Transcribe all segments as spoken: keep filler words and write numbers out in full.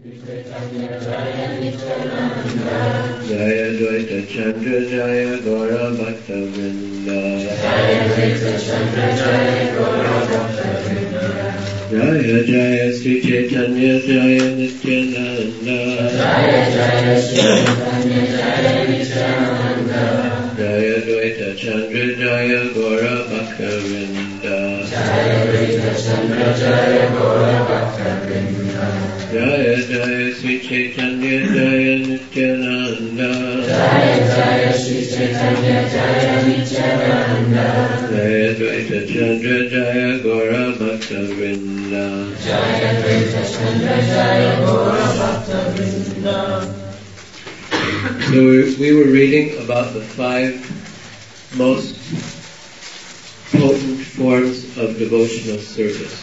Jaya Dvaita Chandra Jaya Gaura Bhakta Vrinda. Jaya Dvaita Chandra Jaya Gaura Bhakta Vrinda. Jaya Jaya Sri Chaitanya Jaya Nityananda. Jaya Jaya Sri Chaitanya Jaya Nityananda. Jaya Dvaita Chandra Jaya Gaura Bhakta Vrinda. Jaya Dvaita Chandra Jaya Gaura Bhakta Vrinda. Jaya Jaya Sri Chaitanya Jaya Nityananda. Jaya Jaya Sri Chaitanya Jaya Nityananda. Jaya Dvaita Chandra Jaya Gaura Bhakta Vrinda. Jaya Dvaita Chandra Jaya Gaura Bhakta Vrinda. So we were reading about the five most potent forms of devotional service,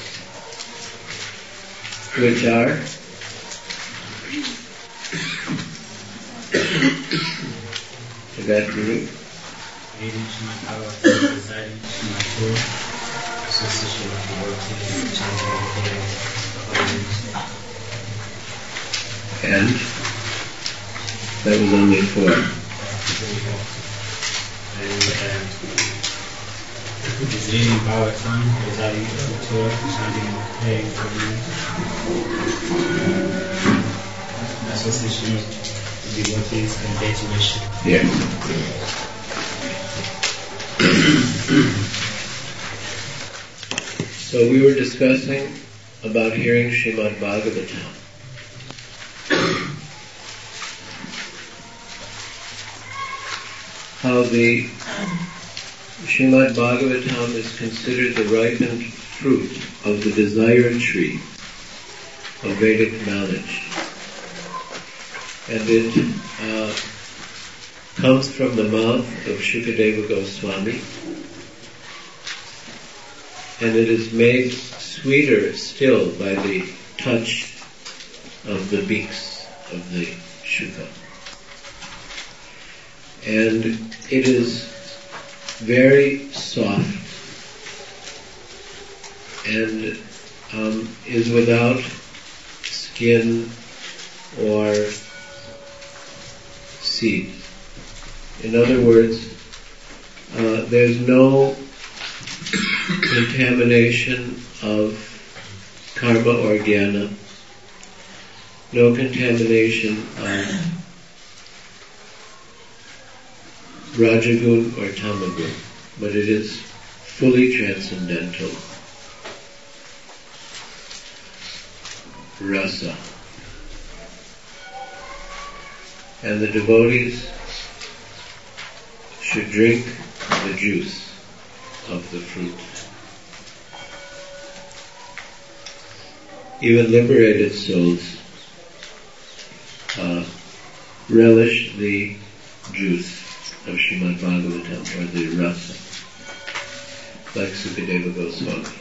which are Gayatri, reading Srimad Bhagavatam, reciting Srimad Guru, association with devotees, chanting the prayers of others. and that was only four. And uh, is reading Bhagavatam, reciting the Torah, chanting and praying for others. Association with devotees and deity worship. Yes. So we were discussing about hearing Srimad Bhagavatam. How the Srimad Bhagavatam is considered the ripened fruit of the desire tree of Vedic knowledge. And it uh, comes from the mouth of Shukadeva Goswami, and it is made sweeter still by the touch of the beaks of the Shuka. And it is very soft and um, is without skin or seed. In other words, uh, there's no contamination of karma or jnana, no contamination of rajagun or tamagun, but it is fully transcendental rasa. And the devotees should drink the juice of the fruit. Even liberated souls uh, relish the juice of Srimad Bhagavatam, or the rasa, like Sukadeva Goswami.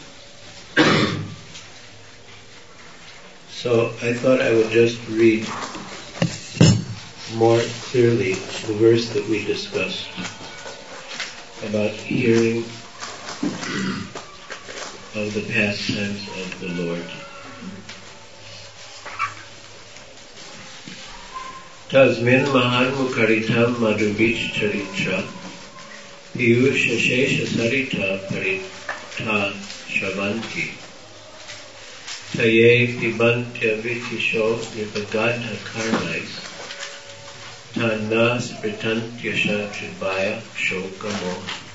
So I thought I would just read more clearly the verse that we discussed about hearing of the pastimes of the Lord. Tasmin mahan mukaritam madhubich charitra piyusha shesha sarita parita shravanti taye pibantya vitisho nipagadha karmais Tanna Spritantyasha Tribhaya Shokamo.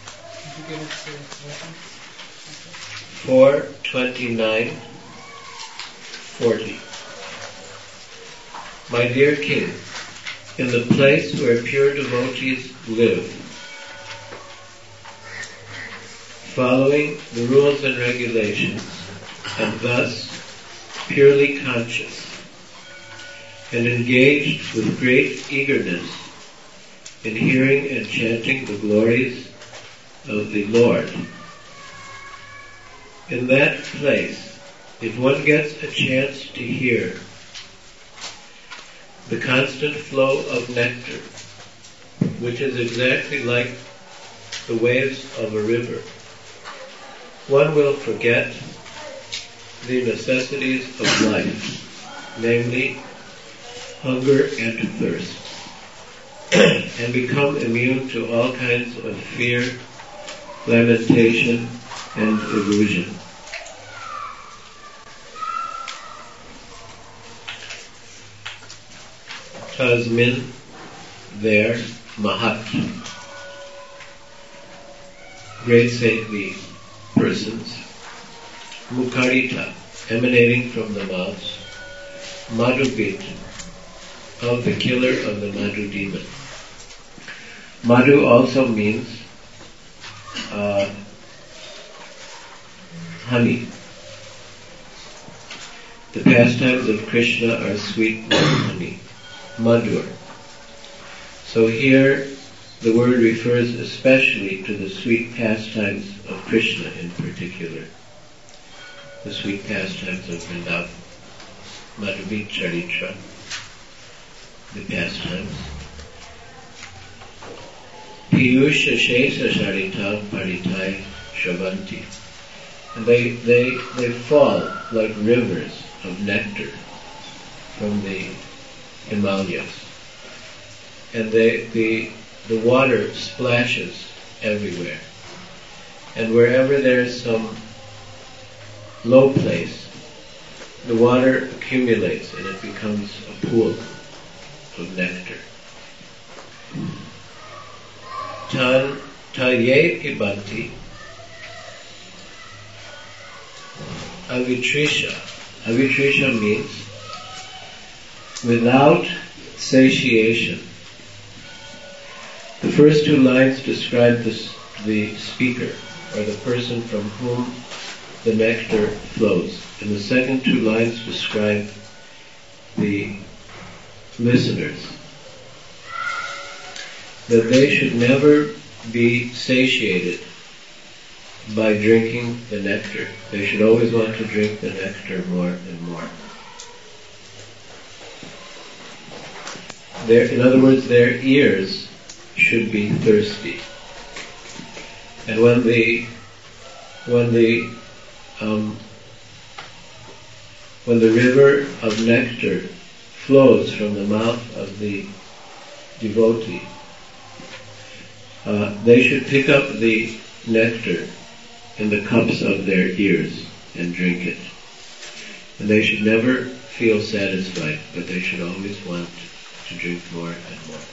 four twenty-nine forty. My dear King, in the place where pure devotees live, following the rules and regulations, and thus purely conscious, and engaged with great eagerness in hearing and chanting the glories of the Lord. In that place, if one gets a chance to hear the constant flow of nectar, which is exactly like the waves of a river, one will forget the necessities of life namely hunger and thirst, and become immune to all kinds of fear, lamentation, and illusion. Tasmin, there, Mahat, great saintly persons, Mukharita, emanating from the mouths, Madhubit, of the killer of the Madhu demon. Madhu also means uh, honey. The pastimes of Krishna are sweet like honey, Madhur. So here the word refers especially to the sweet pastimes of Krishna in particular, the sweet pastimes of Vrindavan, Madhubit Charitra, the pastimes. Piyusha Shesa Charita Paritai Shavanti. And they, they, they fall like rivers of nectar from the Himalayas. And they, the, the water splashes everywhere. And wherever there's some low place, the water accumulates and it becomes a pool of nectar. Tan Taye Pibanti Avitrisha. Avitrisha means without satiation. The first two lines describe this, the speaker, or the person from whom the nectar flows. And the second two lines describe the listeners. That they should never be satiated by drinking the nectar. They should always want to drink the nectar more and more. Their, in other words, their ears should be thirsty. And when the when the um, when the river of nectar flows from the mouth of the devotee, uh, they should pick up the nectar in the cups of their ears and drink it. And they should never feel satisfied, but they should always want to drink more and more.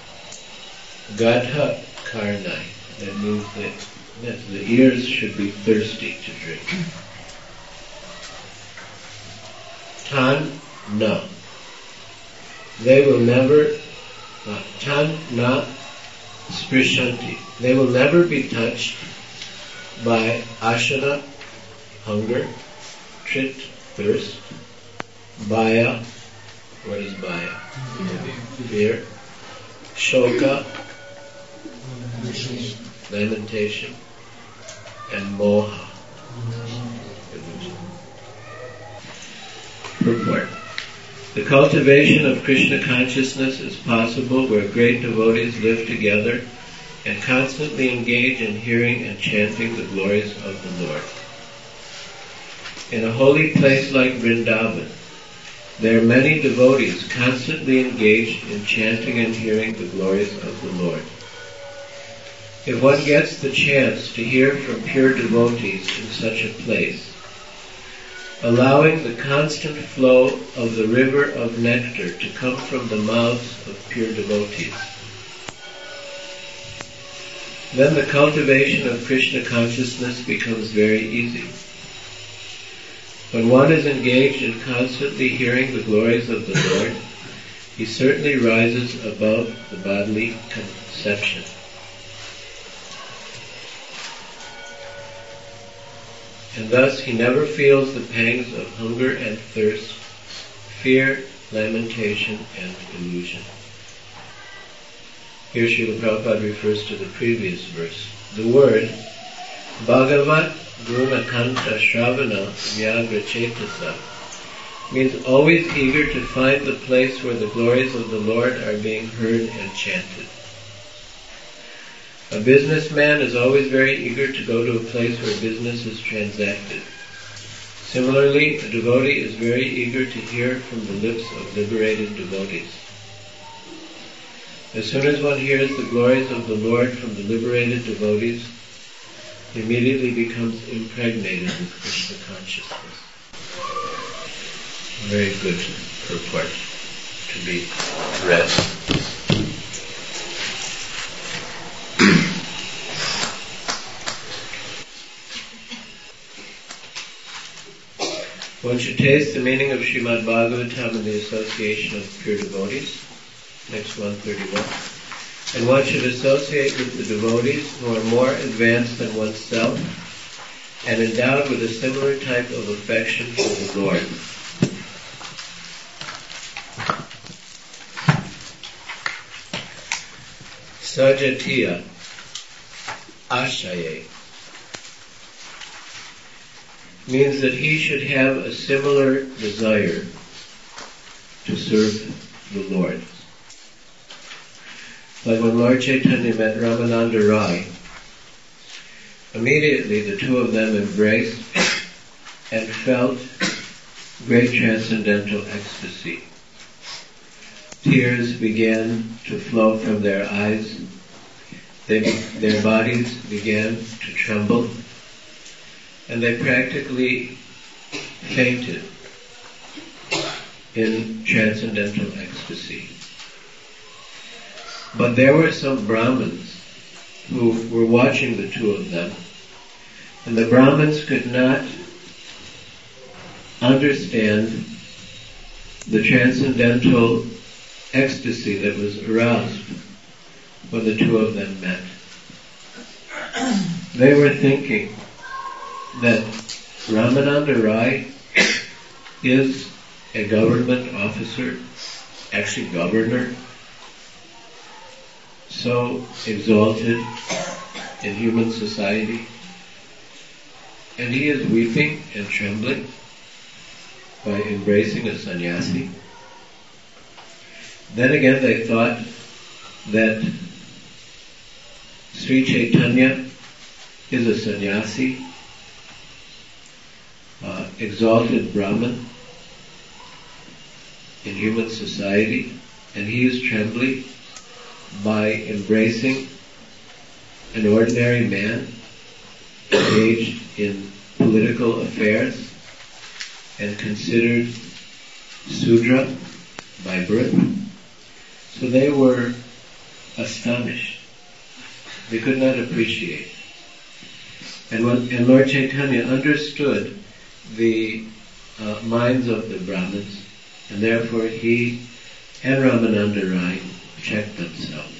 Gadha Karnai, that means that, that the ears should be thirsty to drink. Tan na, they will never, uh, tan na sprishanti, they will never be touched by ashana, hunger, trit, thirst, bhaya, what is bhaya? Fear, shoka, lamentation, and moha. Purport. The cultivation of Krishna consciousness is possible where great devotees live together and constantly engage in hearing and chanting the glories of the Lord. In a holy place like Vrindavan, there are many devotees constantly engaged in chanting and hearing the glories of the Lord. If one gets the chance to hear from pure devotees in such a place, allowing the constant flow of the river of nectar to come from the mouths of pure devotees, then the cultivation of Krishna consciousness becomes very easy. When one is engaged in constantly hearing the glories of the Lord, he certainly rises above the bodily conception. And thus he never feels the pangs of hunger and thirst, fear, lamentation, and illusion. Here Srila Prabhupada refers to the previous verse. The word Bhagavat Gunakanta Shravana Vyagra Chetasa means always eager to find the place where the glories of the Lord are being heard and chanted. A businessman is always very eager to go to a place where business is transacted. Similarly, a devotee is very eager to hear from the lips of liberated devotees. As soon as one hears the glories of the Lord from the liberated devotees, he immediately becomes impregnated with Krishna consciousness. A very good purport to be read. One should taste the meaning of Srimad Bhagavatam in the association of pure devotees. Next one thirty-one. And one should associate with the devotees who are more advanced than oneself and endowed with a similar type of affection for the Lord. Sajatiya Ashaye means that he should have a similar desire to serve the Lord. Like when Lord Chaitanya met Ramananda Rai, immediately the two of them embraced and felt great transcendental ecstasy. Tears began to flow from their eyes. They, their bodies began to tremble, and they practically fainted in transcendental ecstasy. But there were some Brahmins who were watching the two of them, and the Brahmins could not understand the transcendental ecstasy that was aroused when the two of them met. They were thinking that Ramananda Rai is a government officer, actually governor, so exalted in human society, and he is weeping and trembling by embracing a sannyasi. Then again they thought that Sri Chaitanya is a sannyasi, uh, exalted Brahman in human society, and he is trembling by embracing an ordinary man engaged in political affairs and considered Sudra by birth. So they were astonished. They could not appreciate. And, when, and Lord Chaitanya understood the uh, minds of the Brahmins, and therefore he and Ramananda Rai checked themselves.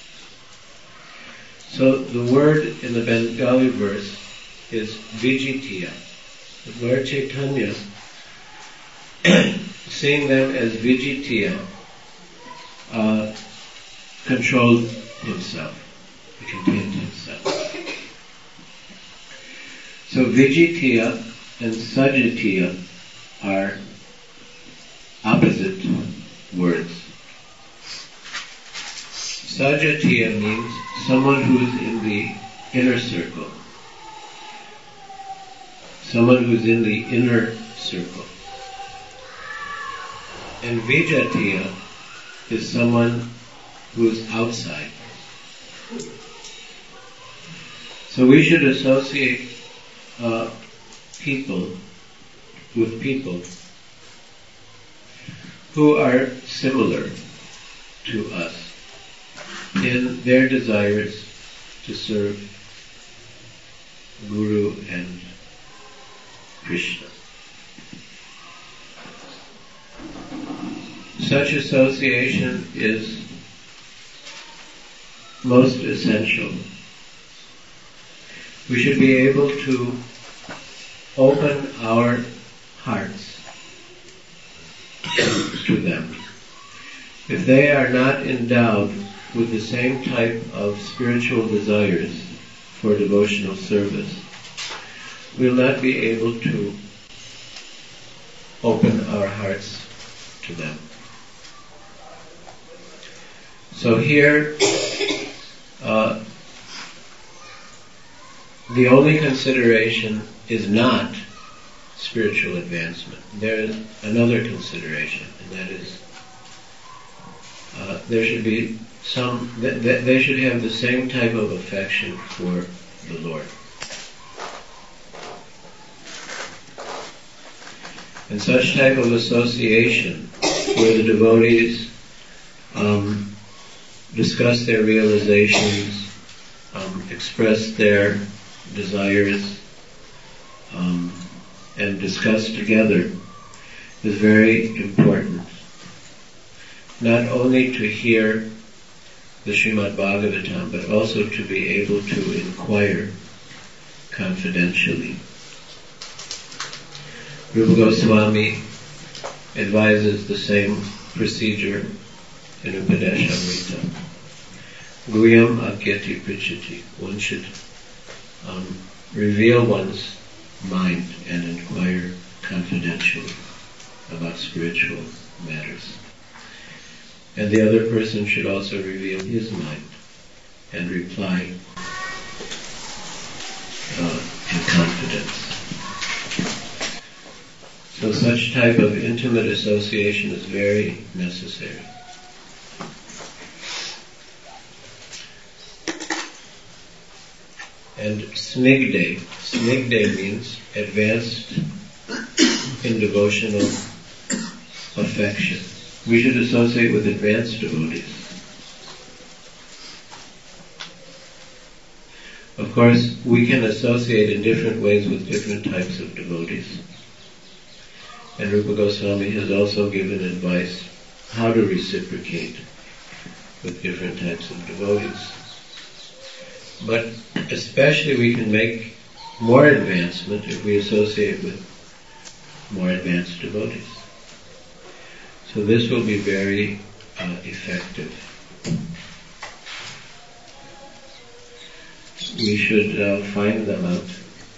So the word in the Bengali verse is Vijitiya. Lord Chaitanya, seeing them as Vijitiya, uh, controlled himself. He contained himself. So Vijitiya and Sajatiya are opposite words. Sajatiya means someone who is in the inner circle. Someone who is in the inner circle. And Vijatiya is someone who is outside. So we should associate uh, people with people who are similar to us in their desires to serve Guru and Krishna. Such association is most essential. We should be able to open our hearts to them. If they are not endowed with the same type of spiritual desires for devotional service, we'll not be able to open our hearts to them. So here, uh, the only consideration is not spiritual advancement. There is another consideration, and that is uh, there should be some, th- th- they should have the same type of affection for the Lord. And such type of association where the devotees um, discuss their realizations, um, express their desires, um, and discuss together is very important. Not only to hear the Srimad Bhagavatam, but also to be able to inquire confidentially. Rupa Goswami advises the same procedure in Upadeshamrita. Guyam akyati prichati. One should um, reveal one's mind and inquire confidentially about spiritual matters. And the other person should also reveal his mind and reply uh, in confidence. So such type of intimate association is very necessary. And snigde, snigde means advanced in devotional affection. We should associate with advanced devotees. Of course, we can associate in different ways with different types of devotees. And Rupa Goswami has also given advice how to reciprocate with different types of devotees. But especially we can make more advancement if we associate with more advanced devotees. So this will be very uh, effective. We should uh, find them out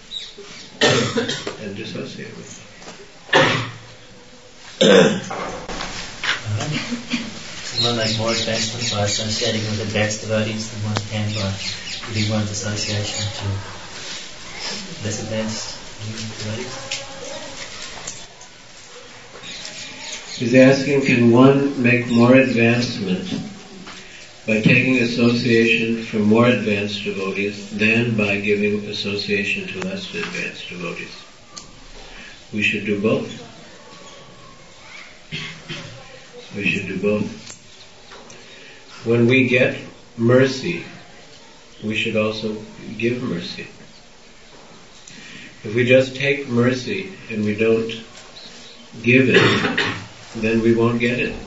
and associate with them. One like more advancement by associating with advanced devotees than one can by giving one's association to less advanced devotees. He's asking, can one make more advancement by taking association from more advanced devotees than by giving association to less advanced devotees? We should do both. We should do both. When we get mercy, we should also give mercy. If we just take mercy and we don't give it, then we won't get it.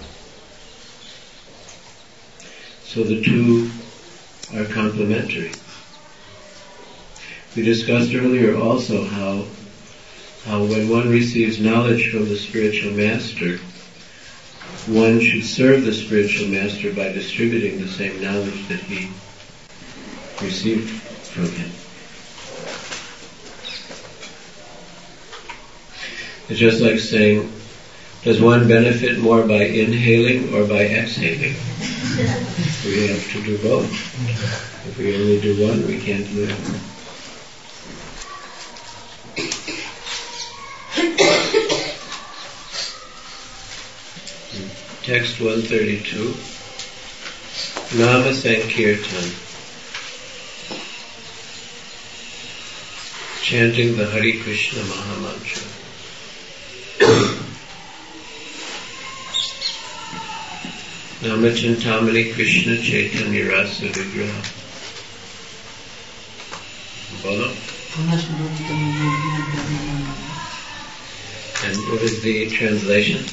So the two are complementary. We discussed earlier also how how when one receives knowledge from the spiritual master, one should serve the spiritual master by distributing the same knowledge that he received from him. It's just like saying, does one benefit more by inhaling or by exhaling? We have to do both. If we only do one, we can't do it. Text one thirty-two. Nama Sankirtan. Chanting the Hare Krishna Mahamantra. Nama Chintamani Krishna Chaitanya Rasa Vigraha. Bolo. And what is the translation?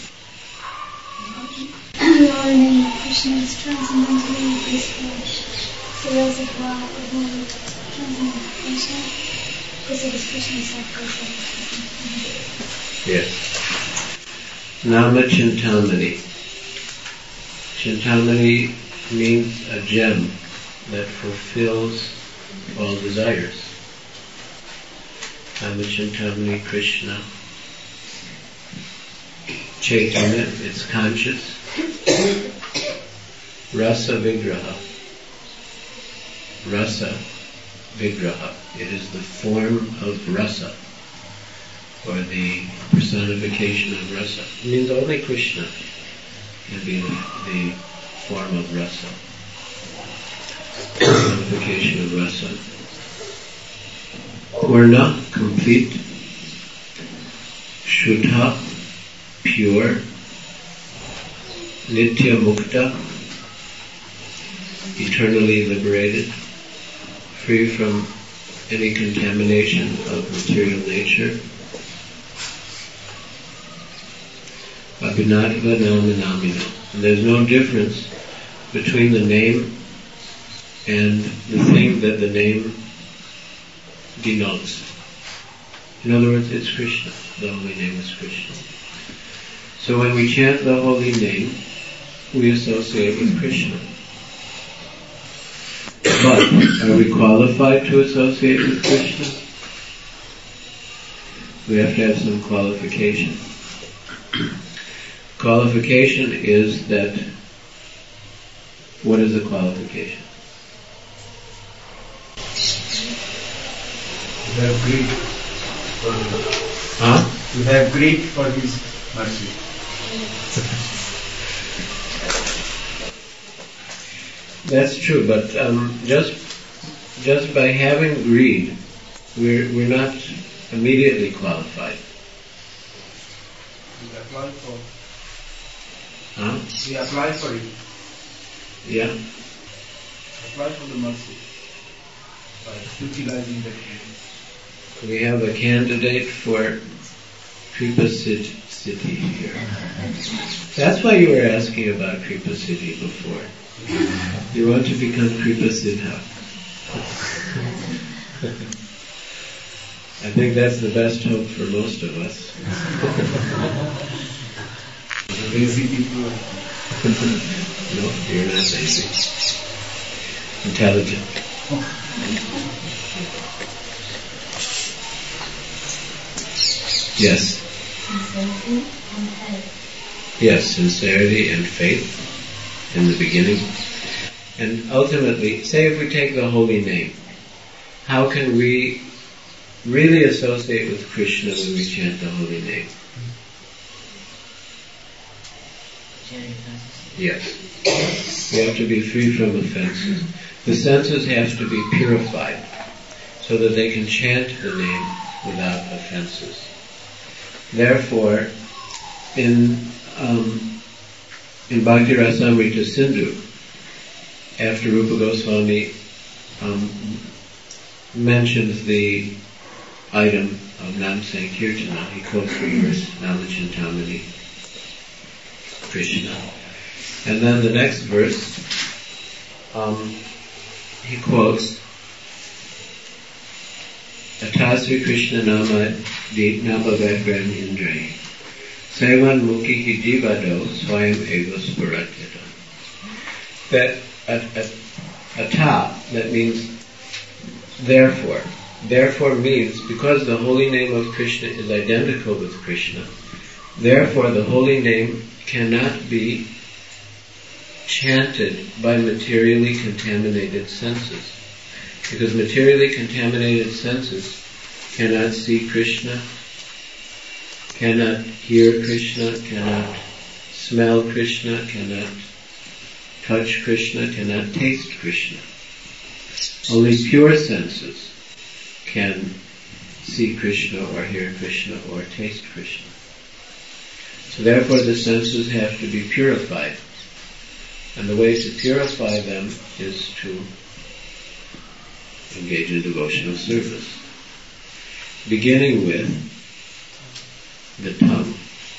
Lord name of Krishna is transcendently peaceful. Sales of law of holy transcendental Krishna. Because it is Krishna self-present. Yes. Nama Chintamani. Chintamani means a gem that fulfills all desires. Nama Chintamani Krishna. Chaitanya, it's conscious. Rasa Vigraha. Rasa Vigraha. It is the form of rasa, or the personification of rasa. It means only Krishna can be the, the form of rasa. Personification of rasa. Purna, complete. Shuddha, pure. Nitya mukta, eternally liberated, free from any contamination of material nature. Abhinatva namanamino. And there's no difference between the name and the thing that the name denotes. In other words, it's Krishna. The holy name is Krishna. So when we chant the holy name, we associate with Krishna. But are we qualified to associate with Krishna? We have to have some qualification. Qualification is that, what is the qualification? You have greed for Huh? You have greed for His mercy. That's true, but um, just just by having greed, we're we're not immediately qualified. We apply for. Huh? We apply for it. Yeah. Apply for the mercy by utilizing that greed. We have a candidate for Kripa Siddhi here. That's why you were asking about Kripa Siddhi before. You want to become Kripa Siddha. I think that's the best hope for most of us. Lazy people. No, you're not lazy. Intelligent. Yes. Sincerity and faith. Yes, sincerity and faith in the beginning. And ultimately, say if we take the holy name, how can we really associate with Krishna when we chant the holy name? Yes. We have to be free from offenses. The senses have to be purified so that they can chant the name without offenses. Therefore, in um, in Bhakti Rasamrita Sindhu, after Rupa Goswami um, mentions the item of Nam Sankirtana, he quotes the verse Namachintamani Krishna. And then the next verse, um, he quotes Atasri Krishna Nama Nama Vedran Indre Sevan Mukhi Ki Jivado Swayam Ego Sparatyata. That Ata, that means therefore. Therefore means because the holy name of Krishna is identical with Krishna, therefore the holy name cannot be chanted by materially contaminated senses. Because materially contaminated senses cannot see Krishna, cannot hear Krishna, cannot smell Krishna, cannot touch Krishna, cannot taste Krishna. Only pure senses can see Krishna or hear Krishna or taste Krishna. So therefore the senses have to be purified. And the way to purify them is to engage in devotional service. Beginning with the tongue.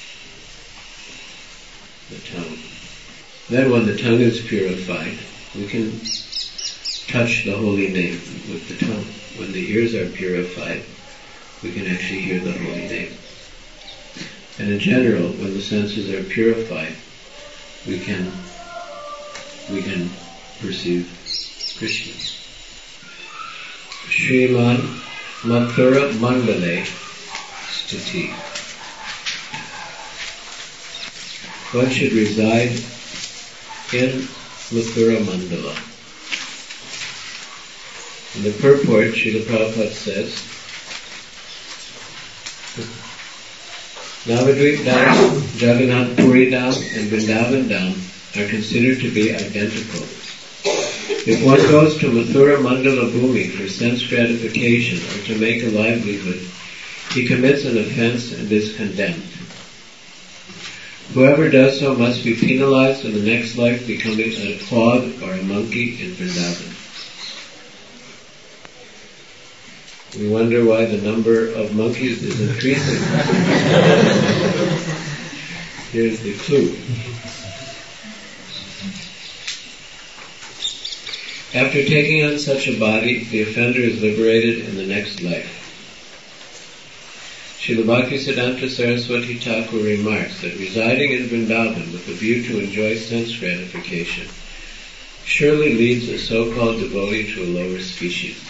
The tongue. Then when the tongue is purified, we can touch the holy name with the tongue. When the ears are purified, we can actually hear the holy name. And in general, when the senses are purified, we can we can perceive Krishna. Sriman Mathura Mandale Stuti. One should reside in Mathura Mandala. In the purport, Srila Prabhupada says, Navadvip Dham, Jagannath Puri Dham, and Vrindavan Dham are considered to be identical. If one goes to Mathura Mandala Bhumi for sense gratification or to make a livelihood, he commits an offense and is condemned. Whoever does so must be penalized in the next life, becoming a hog or a monkey in Vrindavan. We wonder why the number of monkeys is increasing. Here's the clue. After taking on such a body, the offender is liberated in the next life. Srila Bhaktisiddhanta Saraswati Thakur remarks that residing in Vrindavan with a view to enjoy sense gratification surely leads a so-called devotee to a lower species.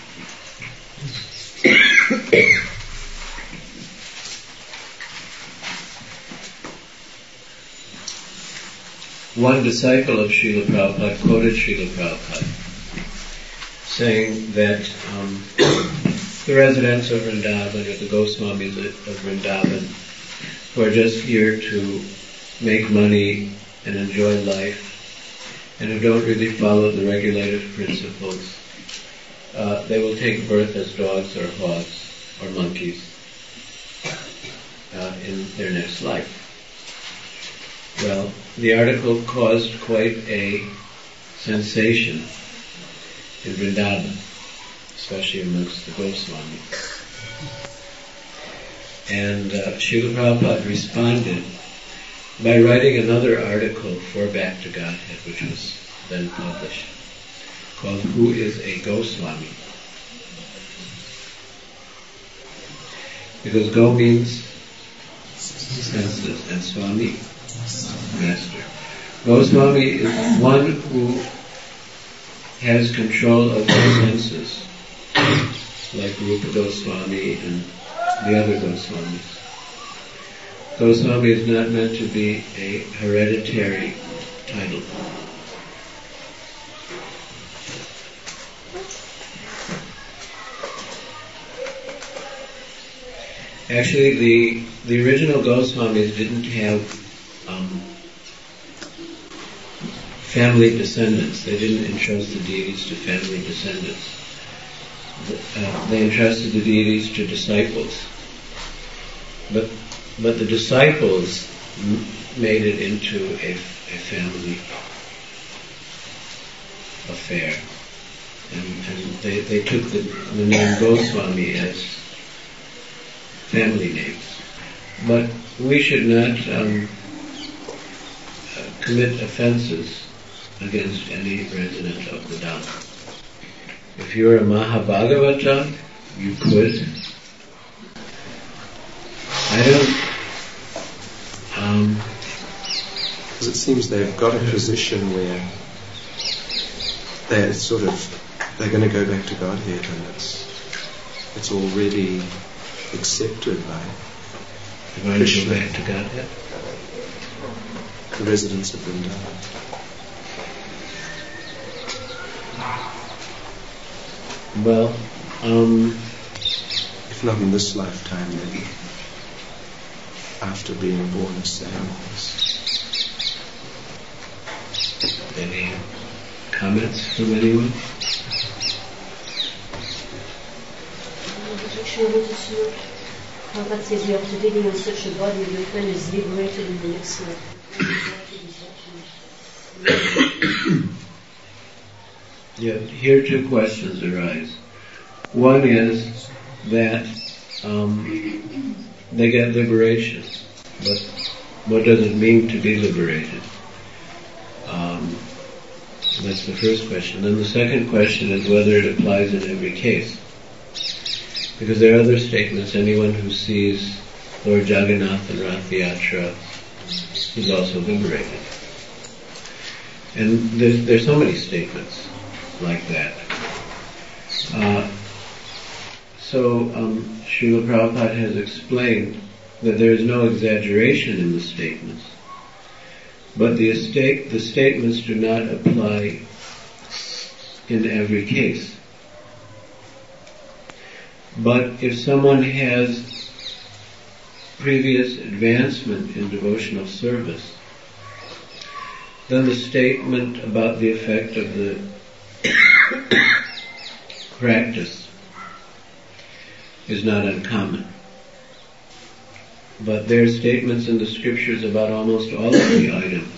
One disciple of Srila Prabhupada quoted Srila Prabhupada saying that um, the residents of Vrindavan or the Goswamis of Vrindavan who are just here to make money and enjoy life and who don't really follow the regulative principles, uh, they will take birth as dogs or hogs or monkeys uh, in their next life. Well, the article caused quite a sensation in Vrindavan, especially amongst the Goswamis. And uh, Srila Prabhupada responded by writing another article for Back to Godhead, which was then published, called Who is a Goswami? Because Go means senses and Swami, master. Goswami is one who has control of the senses, like Rupa Goswami and the other Goswamis. Goswami is not meant to be a hereditary title. Actually, the the original Goswamis didn't have um, family descendants. They didn't entrust the deities to family descendants. Uh, they entrusted the deities to disciples. But but the disciples m- made it into a, a family affair. And, and they, they took the, the name Goswami as family names. But we should not um, uh, commit offenses against any resident of the Dham. If you're a Mahabhagavata, you could. I don't... Um, because it seems they've got a position where they're sort of, they're going to go back to Godhead, and it's it's already accepted by They're going to go back to Godhead? The residents of Vrindavan. Well, um... if not in this lifetime, maybe after being born as samples. Any comments from anyone? Prabhupada says you after living in such a body, your friend is liberated in the next life. Yeah, here two questions arise. One is that um, they get liberation, but what does it mean to be liberated? Um, that's the first question. Then the second question is whether it applies in every case. Because there are other statements, anyone who sees Lord Jagannath and Rath Yatra is also liberated. And there's, there's so many statements like that. Uh, so um, Srila Prabhupada has explained that there is no exaggeration in the statements, but the, estate, the statements do not apply in every case. But if someone has previous advancement in devotional service, then the statement about the effect of the practice is not uncommon. But there are statements in the scriptures about almost all of the items,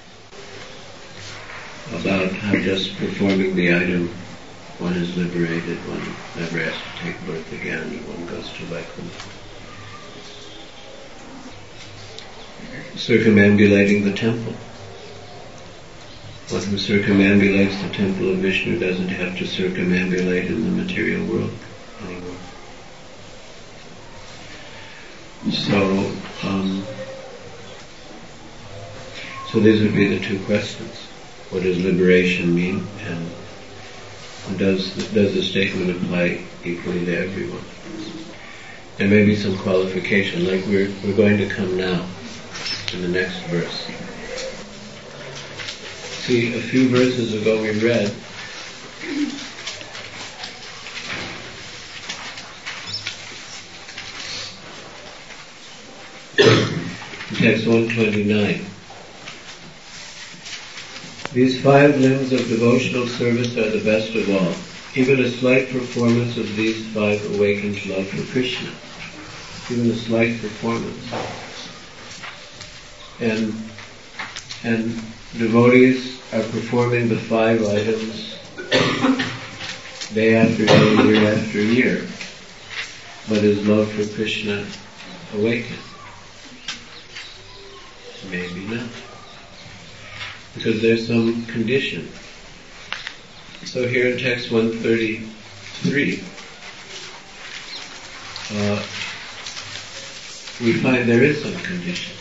about how just performing the item one is liberated, one never has to take birth again, and one goes to Vaikuntha. Circumambulating the temple. One who circumambulates the temple of Vishnu doesn't have to circumambulate in the material world anymore. So, um, so these would be the two questions. What does liberation mean, and does does the statement apply equally to everyone? There may be some qualification, like we're we're going to come now in the next verse. See, a few verses ago we read in text one twenty-nine. These five limbs of devotional service are the best of all. Even a slight performance of these five awakens love for Krishna. Even a slight performance. And and devotees are performing the five items day after day, year after year. But is love for Krishna awakened? Maybe not. Because there's some condition. So here in text one thirty-three, uh, we find there is some condition.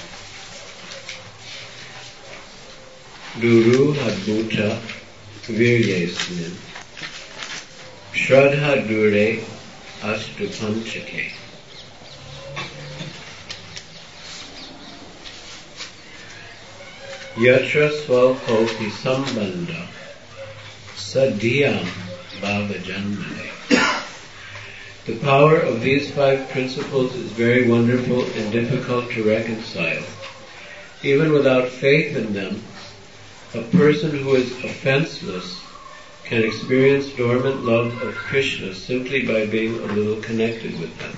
Duru hadbhuta viryesmin shraddha dure astu panchake. Yatra swalpopi sambandha sadhyam bhava janmane. The power of these five principles is very wonderful and difficult to reconcile. Even without faith in them, a person who is offenseless can experience dormant love of Krishna simply by being a little connected with them.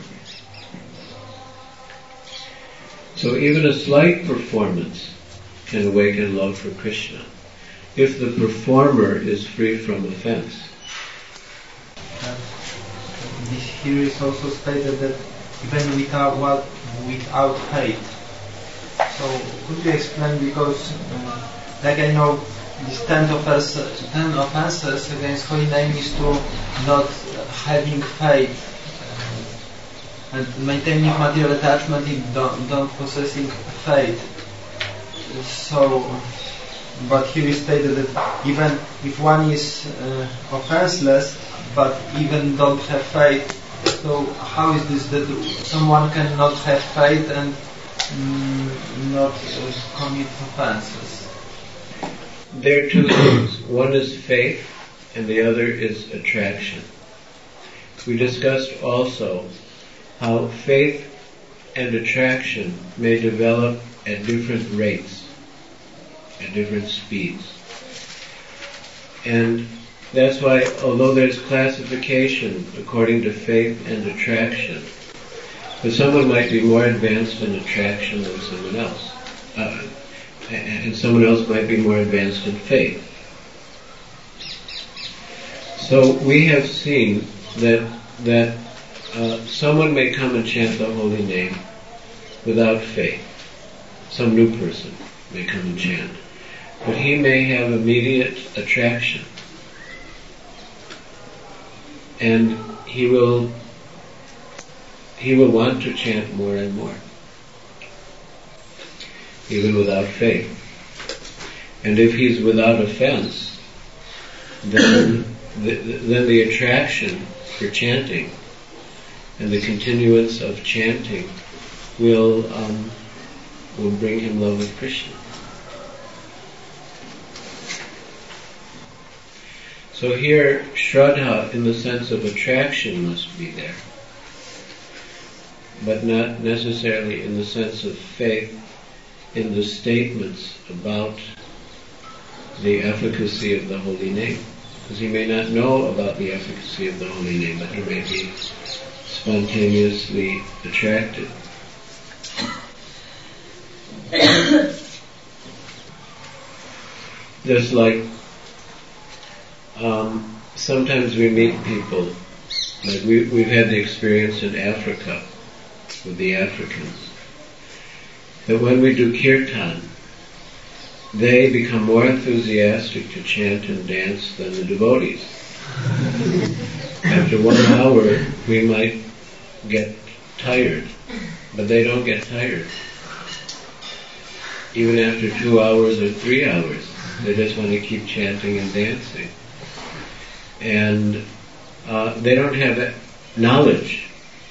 So even a slight performance can awaken love for Krishna, if the performer is free from offense. Uh, here is also stated that even without what, without hate. So could you explain, because uh, like I know these ten offenses, ten offenses against holy name is to not having faith uh, and maintaining material attachment in don't, don't possessing faith. So, but here is stated that even if one is uh, offenseless, but even don't have faith, so how is this that someone cannot have faith and mm, not uh, commit offenses? There are two things. One is faith, and the other is attraction. We discussed also how faith and attraction may develop at different rates, at different speeds. And that's why, although there's classification according to faith and attraction, but someone might be more advanced in attraction than someone else. Uh, and someone else might be more advanced in faith. So we have seen that that uh, someone may come and chant the holy name without faith. Some new person may come and chant. But he may have immediate attraction. And he will he will want to chant more and more, even without faith. And if he's without offense, then the, then the attraction for chanting and the continuance of chanting will um, will bring him love of Krishna. So here, Shraddha in the sense of attraction must be there. but not necessarily in the sense of faith in the statements about the efficacy of the holy name. Because he may not know about the efficacy of the holy name, but he may be spontaneously attracted. Just like um, sometimes we meet people, like we, we've had the experience in Africa with the Africans, that when we do kirtan, they become more enthusiastic to chant and dance than the devotees. After one hour, we might get tired, but they don't get tired. Even after two hours or three hours, they just want to keep chanting and dancing. And uh, they don't have knowledge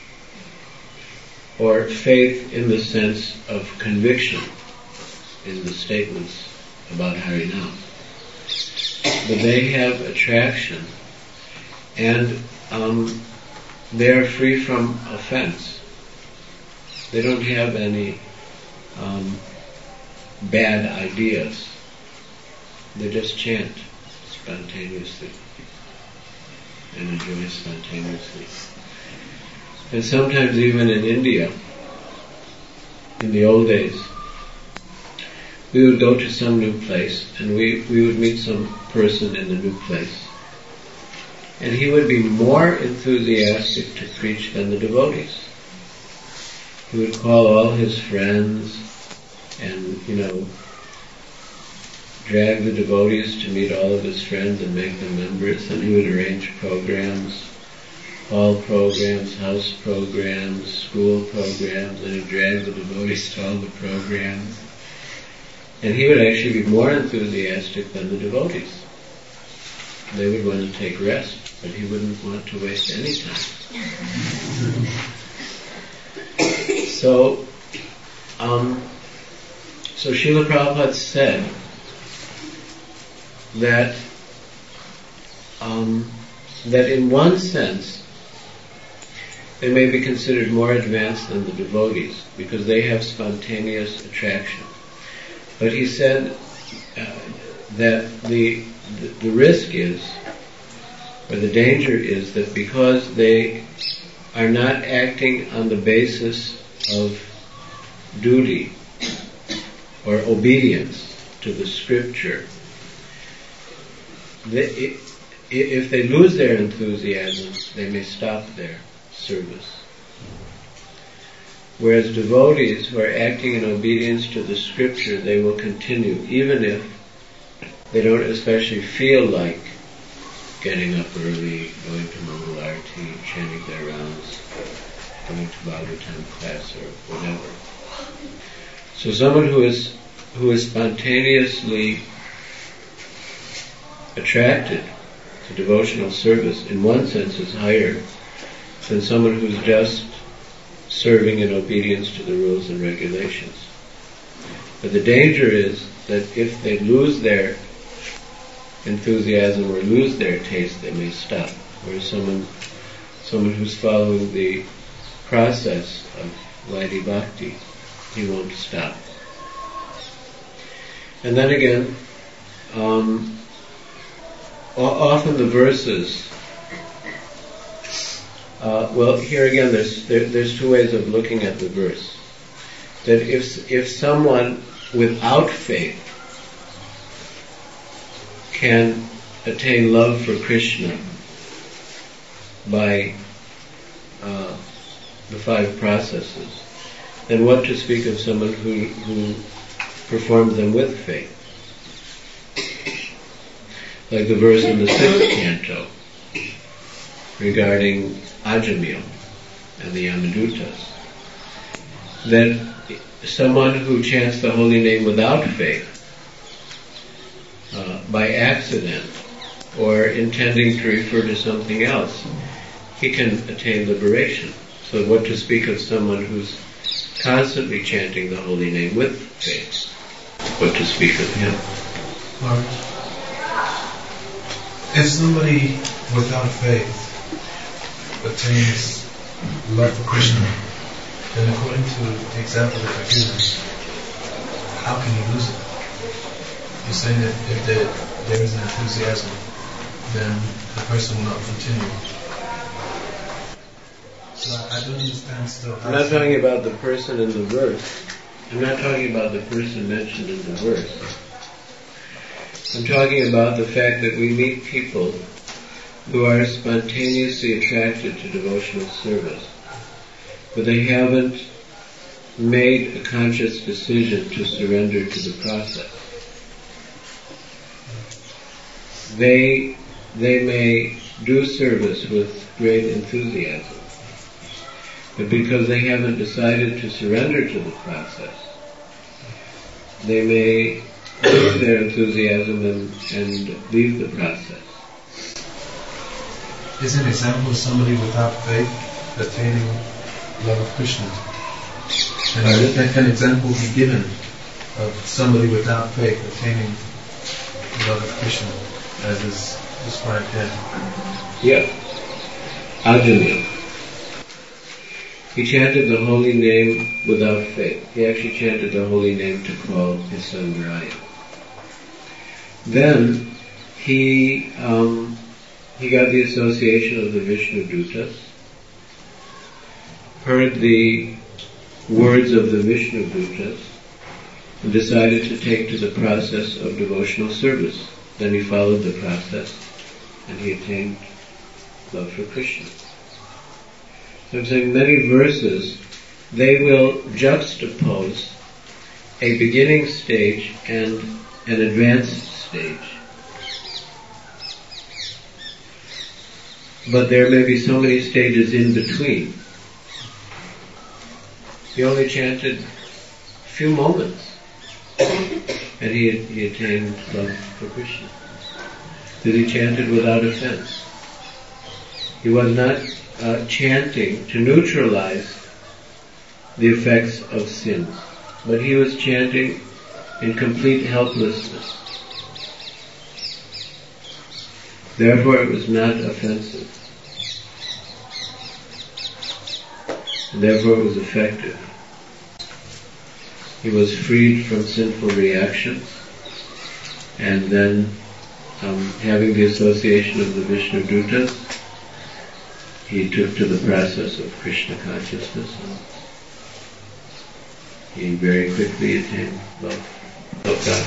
or faith in the sense of conviction in the statements about Harinam. But they have attraction, and um, they're free from offense. They don't have any um, bad ideas. They just chant spontaneously and enjoy spontaneously. And sometimes even in India, in the old days, we would go to some new place and we, we would meet some person in the new place. And he would be more enthusiastic to preach than the devotees. He would call all his friends and, you know, drag the devotees to meet all of his friends and make them members, and he would arrange programs, hall programs, house programs, school programs, and he'd drag the devotees to all the programs. And he would actually be more enthusiastic than the devotees. They would want to take rest, but he wouldn't want to waste any time. So, um, so Srila Prabhupada said that um, that in one sense they may be considered more advanced than the devotees because they have spontaneous attraction. But he said uh, that the, the the risk is, or the danger is, that because they are not acting on the basis of duty or obedience to the scripture, they, if they lose their enthusiasm, they may stop their service. Whereas devotees who are acting in obedience to the scripture, they will continue, even if they don't especially feel like getting up early, going to Mangal Arati, chanting their rounds, going to Bhagavatam class or whatever. So someone who is who is spontaneously attracted to devotional service, in one sense, is higher than someone who's just serving in obedience to the rules and regulations. But the danger is that if they lose their enthusiasm or lose their taste, they may stop. Whereas someone, someone who's following the process of Vaidhi Bhakti, he won't stop. And then again, um, often the verses, uh, well, here again, there's there, there's two ways of looking at the verse. That if if someone without faith can attain love for Krishna by uh, the five processes, then what to speak of someone who who performs them with faith? Like the verse in the sixth canto regarding Ajamil and the Yamadutas, that someone who chants the holy name without faith, uh, by accident or intending to refer to something else, he can attain liberation. So what to speak of someone who's constantly chanting the holy name with faith? What to speak of him? Lord, if somebody without faith attains love for Krishna, then according to the example that you're given, how can you lose it? You're saying that if there, there is an enthusiasm, then the person will not continue. So I, I don't understand still. I'm not talking about the person in the verse. I'm not talking about the person mentioned in the verse. I'm talking about the fact that we meet people who are spontaneously attracted to devotional service, but they haven't made a conscious decision to surrender to the process. They, they may do service with great enthusiasm, but because they haven't decided to surrender to the process, they may lose their enthusiasm and, and leave the process. Is an example of somebody without faith attaining love of Krishna? And an, an example be given of somebody without faith attaining love of Krishna, as is described here? Yeah. Ajamil. He chanted the holy name without faith. He actually chanted the holy name to call his son Narayan. Then he um, he got the association of the Vishnu Dutas, heard the words of the Vishnu Dutas, and decided to take to the process of devotional service. Then he followed the process, and he attained love for Krishna. So I'm saying many verses, they will juxtapose a beginning stage and an advanced stage. But there may be so many stages in between. He only chanted a few moments, and he, he attained love for Krishna. That he chanted without offense. He was not uh, chanting to neutralize the effects of sin, but he was chanting in complete helplessness. Therefore it was not offensive. And therefore it was effective. He was freed from sinful reactions, and then um, having the association of the Vishnu Dutas, he took to the process of Krishna consciousness, and he very quickly attained love of God.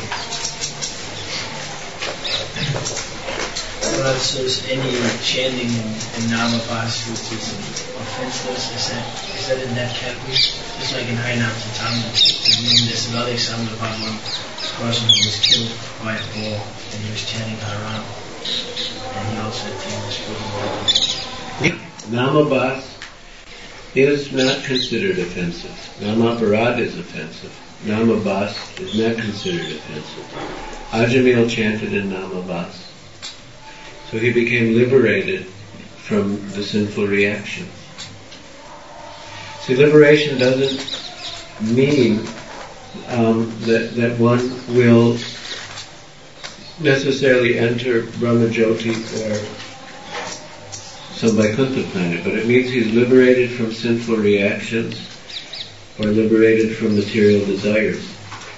Well, so is any chanting in Namabhas which is offenseless, is that, is that in that category? Just like in Harinam Chaitanya, I mean, there's another example about one person who was killed by a bull, and he was chanting Haram, and he also attained the spiritual world. Namabhas is not considered offensive. Namaparad is offensive. Namabhas is not considered offensive. Ajamil chanted in Namabhas. So he became liberated from the sinful reaction. See, liberation doesn't mean um, that, that one will necessarily enter Brahmajyoti or some Vaikuntha planet, but it means he's liberated from sinful reactions or liberated from material desires.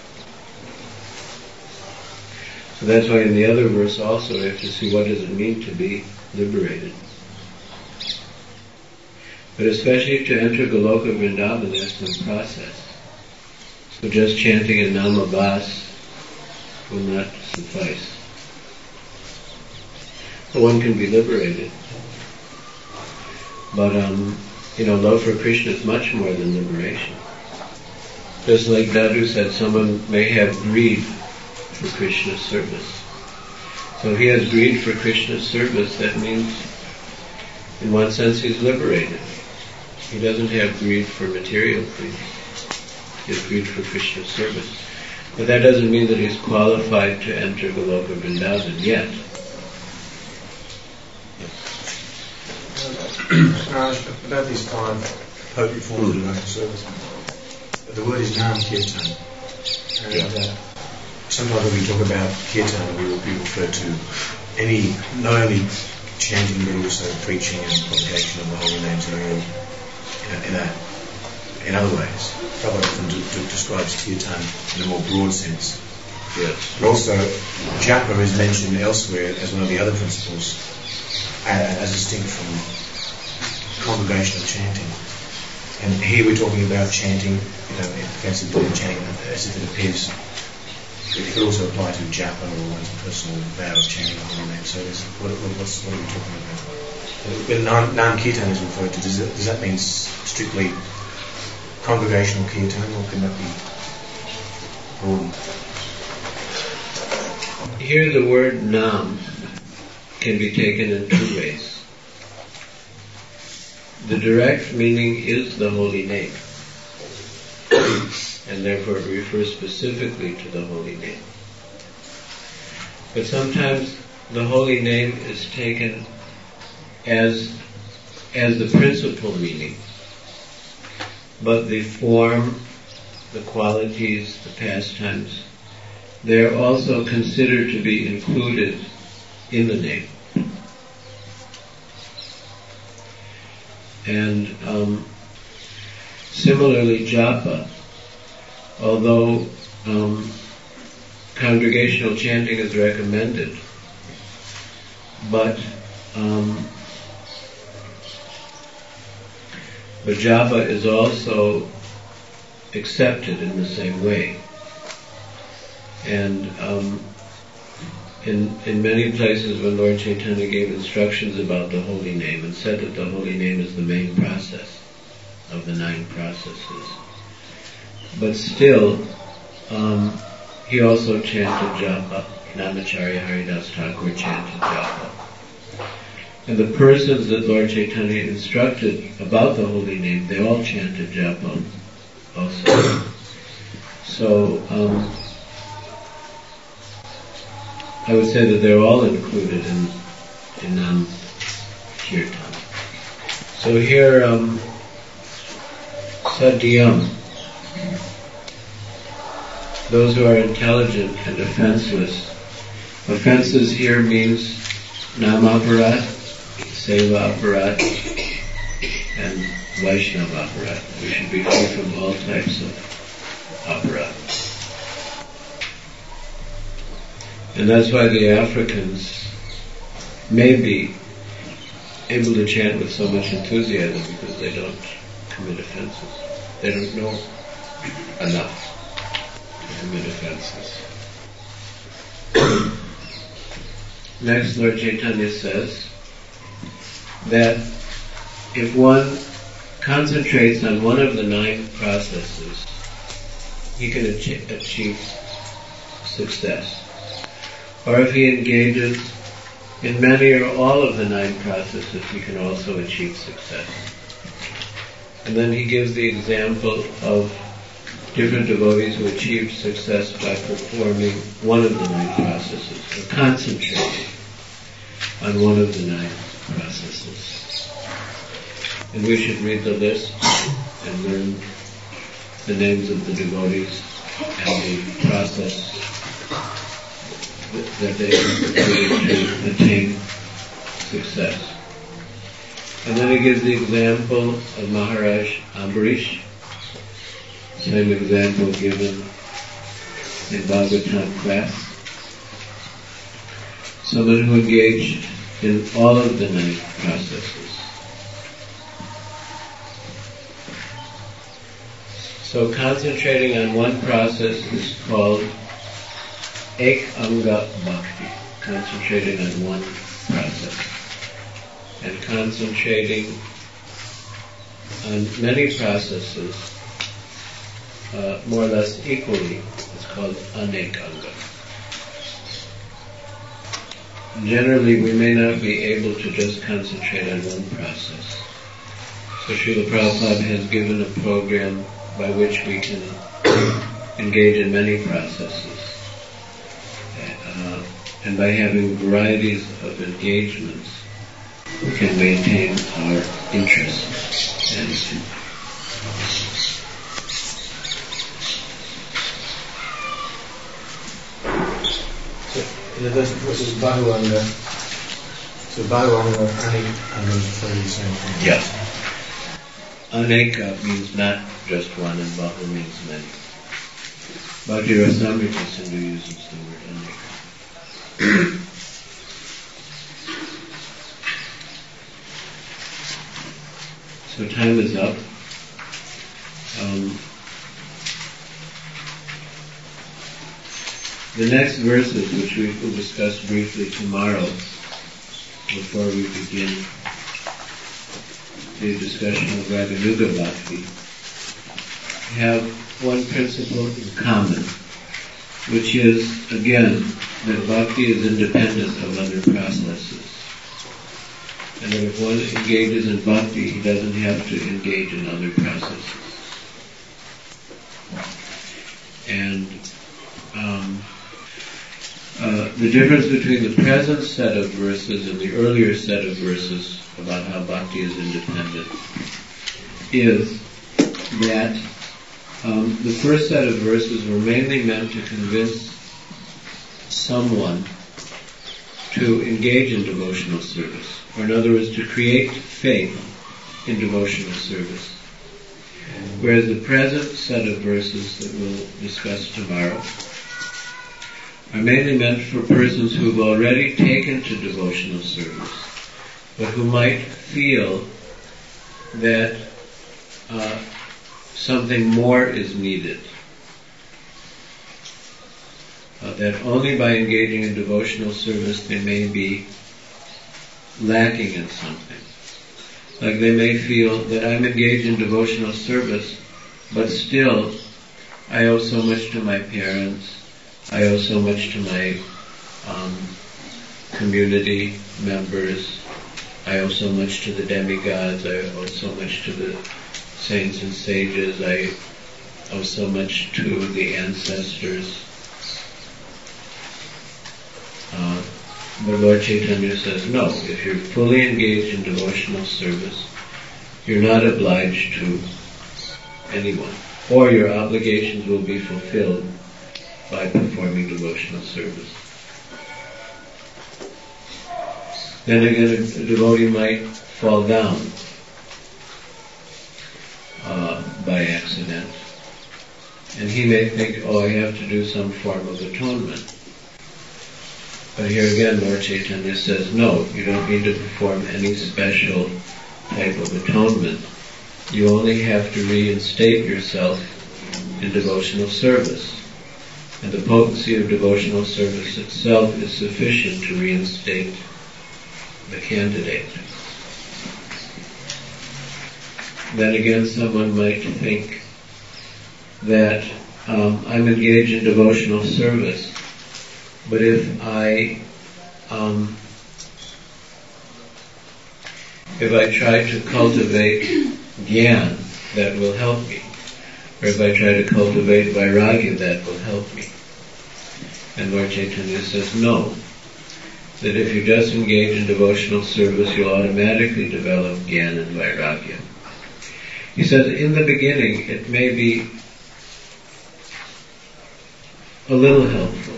So that's why in the other verse also we have to see what does it mean to be liberated. But especially to enter Goloka Vrindavan, that's no process. So just chanting in Namabhas will not suffice. But one can be liberated. But, um, you know, love for Krishna is much more than liberation. Just like Dadu said, someone may have greed for Krishna's service. So if he has greed for Krishna's service, that means, in one sense, he's liberated. He doesn't have greed for material things. He has greed for Krishna's service. But that doesn't mean that he's qualified to enter Goloka Vrindavan yet. About these five potent forms of devotional service, the word is Nam Kirtan. And uh, sometimes when we talk about Kirtan, we will be referred to any, not only chanting but also preaching and propagation of the holy names and all, you know, in a in other ways. Prabhupada often d- d- describes kirtan in a more broad sense. Yes. But also, japa is mentioned elsewhere as one of the other principles, uh, as distinct from congregational chanting. And here we're talking about chanting, you know, offensively chanting as if it appears. It could also apply to japa or one's personal vow of chanting the holy name. So is, what, what, what's, what are we talking about? When Nam, Nam Kirtan is referred to, does, it, does that mean strictly congregational kirtan, or can that be broadened? Here the word Nam can be taken in two ways. The direct meaning is the holy name, and therefore it refers specifically to the holy name. But sometimes the holy name is taken as as the principal meaning, but the form, the qualities, the pastimes, they are also considered to be included in the name. And um, similarly, japa, although um, congregational chanting is recommended, but um, but japa is also accepted in the same way. And um, in in many places when Lord Chaitanya gave instructions about the holy name and said that the holy name is the main process of the nine processes, but still um, he also chanted japa. Namacharya Haridas Thakur chanted japa. And the persons that Lord Chaitanya instructed about the holy name, they all chanted japa also. So um, I would say that they're all included in in Nam Kirtan. So here, um, Satyam, those who are intelligent and offenseless. Offenses here means Namaparat, Seva Aparat, and Vaishnava Aparat. We should be free from all types of aparat. And that's why the Africans may be able to chant with so much enthusiasm, because they don't commit offenses. They don't know enough to commit offenses. Next, Lord Chaitanya says that if one concentrates on one of the nine processes, he can achieve, achieve success. Or if he engages in many or all of the nine processes, he can also achieve success. And then he gives the example of different devotees who achieved success by performing one of the nine processes, or concentrating on one of the nine processes. And we should read the list and learn the names of the devotees and the process that they completed to attain success. And then he gives the example of Maharaj Ambarish, same example given in Bhagavatam class. Someone who engaged in all of the nine processes. So concentrating on one process is called Ek Anga Bhakti, concentrating on one process. And concentrating on many processes, uh, more or less equally, is called Anek Anga. Generally, we may not be able to just concentrate on one process. So Srila Prabhupada has given a program by which we can engage in many processes. Uh, and by having varieties of engagements, we can maintain our interest. And so, in the verse before it says Bahuvanga, so Bahuvanga, Anek Anga is referring to the same thing. yeah. Aneka means not just one and Bahu means many. Bhakti Rasamrita Sindhu uses the word aneka. So time is up. Um, the next verses, which we will discuss briefly tomorrow, before we begin the discussion of Raganuga Bhakti, have one principle in common, which is, again, that Bhakti is independent of other processes. And that if one engages in Bhakti, he doesn't have to engage in other processes. And um, uh, the difference between the present set of verses and the earlier set of verses about how Bhakti is independent is that um, the first set of verses were mainly meant to convince someone to engage in devotional service, or in other words, to create faith in devotional service. Whereas the present set of verses that we'll discuss tomorrow are mainly meant for persons who have already taken to devotional service, but who might feel that uh, something more is needed. Uh, that only by engaging in devotional service they may be lacking in something. Like they may feel that I'm engaged in devotional service, but still I owe so much to my parents, I owe so much to my um, community members, I owe so much to the demigods, I owe so much to the saints and sages, I owe so much to the ancestors. Uh, but Lord Chaitanya says, no, if you're fully engaged in devotional service, you're not obliged to anyone, or your obligations will be fulfilled by performing devotional service. Then again, a devotee might fall down uh, by accident, and he may think, oh, I have to do some form of atonement. But here again, Lord Chaitanya says, no, you don't need to perform any special type of atonement. You only have to reinstate yourself in devotional service. And the potency of devotional service itself is sufficient to reinstate the candidate. Then again, someone might think that um, I'm engaged in devotional service, but if I um, if I try to cultivate jnana, that will help me. Or if I try to cultivate vairagya, that will help me. And Lord Chaitanya says, no. That if you just engage in devotional service, you'll automatically develop jnana and vairagya. He says, in the beginning, it may be a little helpful.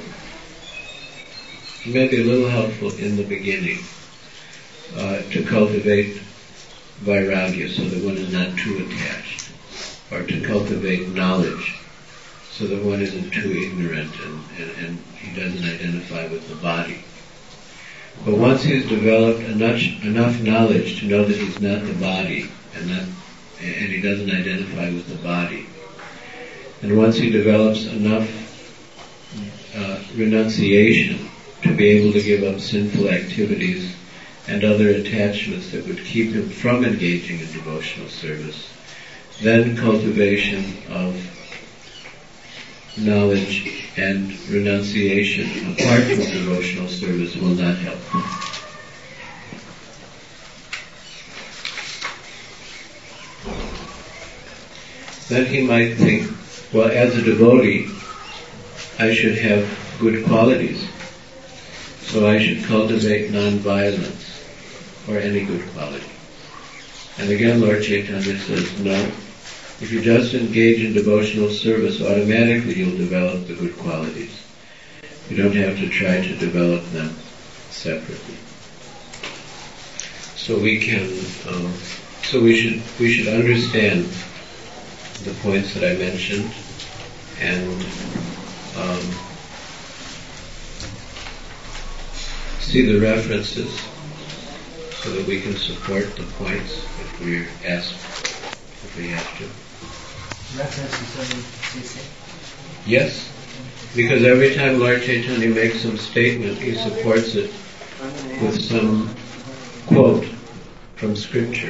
It may be a little helpful in the beginning uh, to cultivate vairagya so that one is not too attached, or to cultivate knowledge so that one isn't too ignorant and, and, and he doesn't identify with the body. But once he's developed enough, enough knowledge to know that he's not the body and not, and he doesn't identify with the body, and once he develops enough uh, renunciation to be able to give up sinful activities and other attachments that would keep him from engaging in devotional service, then cultivation of knowledge and renunciation apart from devotional service will not help. Then he might think, well, as a devotee, I should have good qualities. So I should cultivate non-violence, or any good quality. And again, Lord Chaitanya says, no. If you just engage in devotional service, automatically you'll develop the good qualities. You don't have to try to develop them separately. So we can, um, so we should we should understand the points that I mentioned and um, see the references so that we can support the points if we're asked, if we have to. References only, you say? Yes, because every time Lord Chaitanya makes some statement, he supports it with some quote from scripture.